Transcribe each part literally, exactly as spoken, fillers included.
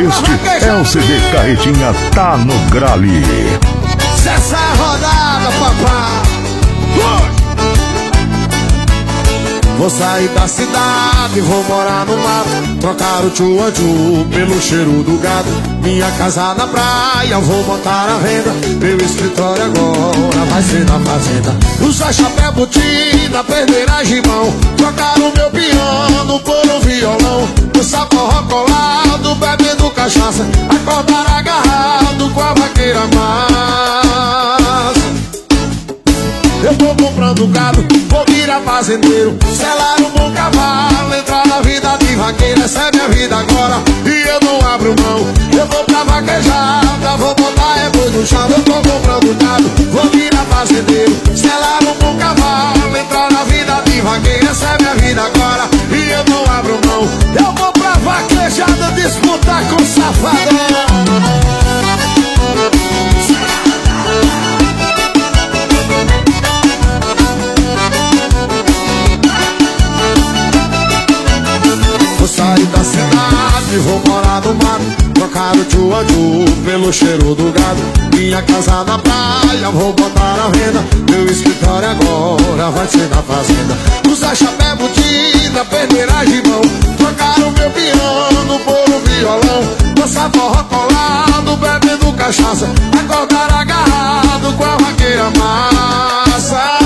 Este é o C D Carretinha Tá no Grale. Cessa a rodada, papai. Vou sair da cidade, vou morar no mato, trocar o tchu-a-tchu pelo cheiro do gado. Minha casa na praia, vou montar a venda. Meu escritório agora vai ser na fazenda. Usar chapéu, botina, perder a gibão, trocar o meu piano por um violão. Usar forró colado, bebendo cachaça, acordar agarrado com a vaqueira massa. Eu vou comprando gado, vou virar fazendeiro, selar um bom cavalo, entrar na vida de vaqueiro. Essa é minha vida agora e eu não abro mão. Eu vou pra vaquejada, vou botar é boi no chão. Eu tô comprando gado, vou virar fazendeiro, selar um bom cavalo, entrar na vida de vaqueiro. Essa é minha vida agora e eu não abro mão. Eu vou pra vaquejada disputar com safadão. Vou sair da cidade, vou morar no mato, trocar o tchu-a-tchu pelo cheiro do gado. Minha casa na praia, vou botar a venda. Meu escritório agora vai ser na fazenda. Usar chapéu, botina, perder a gibão, trocar o meu piano por um violão. Dançar forró colado, bebendo cachaça, acordar agarrado com a vaqueira massa.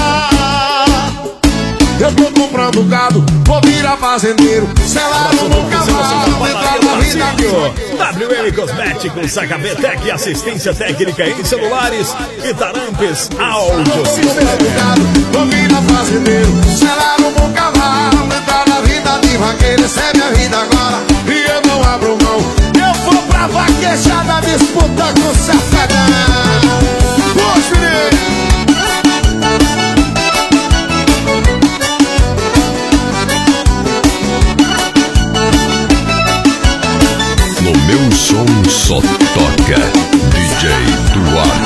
Eu tô comprando gado, vou virar fazendeiro, selar um bom cavalo, entrar na vida. W M Cosméticos, H B Tech, assistência técnica em celulares e Tarampes Áudio Sistema. Vou virar fazendeiro, selar um bom cavalo, entrar na vida de vaqueiro. Essa é minha vida agora e eu não abro mão. Eu vou pra vaquejada disputar com safadão. Puxa, menino! No meu som só toca D J Duarte.